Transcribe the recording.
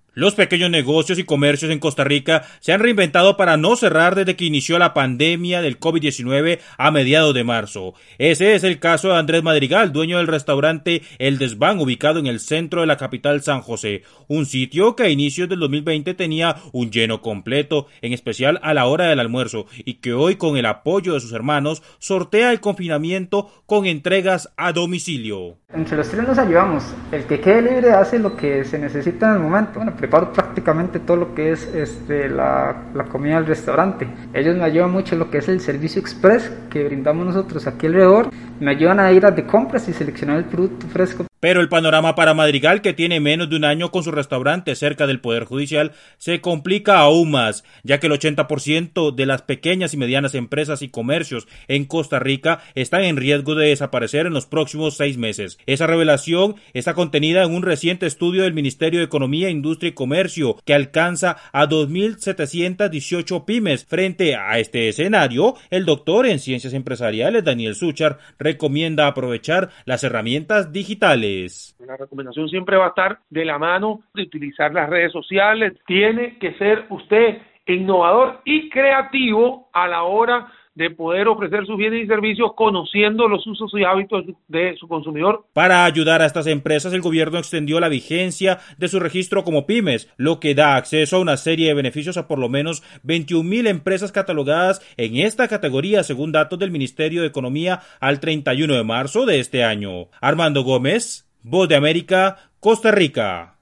Los pequeños negocios y comercios en Costa Rica se han reinventado para no cerrar desde que inició la pandemia del COVID-19 a mediados de marzo. Ese es el caso de Andrés Madrigal, dueño del restaurante El Desván, ubicado en el centro de la capital San José, un sitio que a inicios del 2020 tenía un lleno completo, en especial a la hora del almuerzo, y que hoy, con el apoyo de sus hermanos, sortea el confinamiento con entregas a domicilio. Entre los tres nos ayudamos. El que quede libre hace lo que se necesita en el momento. Bueno, preparo prácticamente todo lo que es la comida del restaurante. Ellos me ayudan mucho en lo que es el servicio express que brindamos nosotros aquí alrededor. Me ayudan a ir a de compras y seleccionar el producto fresco. Pero el panorama para Madrigal, que tiene menos de un año con su restaurante cerca del Poder Judicial, se complica aún más, ya que el 80% de las pequeñas y medianas empresas y comercios en Costa Rica están en riesgo de desaparecer en los próximos 6 meses. Esa revelación está contenida en un reciente estudio del Ministerio de Economía, Industria y Comercio, que alcanza a 2.718 pymes. Frente a este escenario, el doctor en Ciencias Empresariales, Daniel Suchar, recomienda aprovechar las herramientas digitales. La recomendación siempre va a estar de la mano de utilizar las redes sociales. Tiene que ser usted innovador y creativo a la hora de poder ofrecer sus bienes y servicios conociendo los usos y hábitos de su consumidor. Para ayudar a estas empresas, el gobierno extendió la vigencia de su registro como pymes, lo que da acceso a una serie de beneficios a por lo menos 21,000 empresas catalogadas en esta categoría, según datos del Ministerio de Economía al 31 de marzo de este año. Armando Gómez, Voz de América, Costa Rica.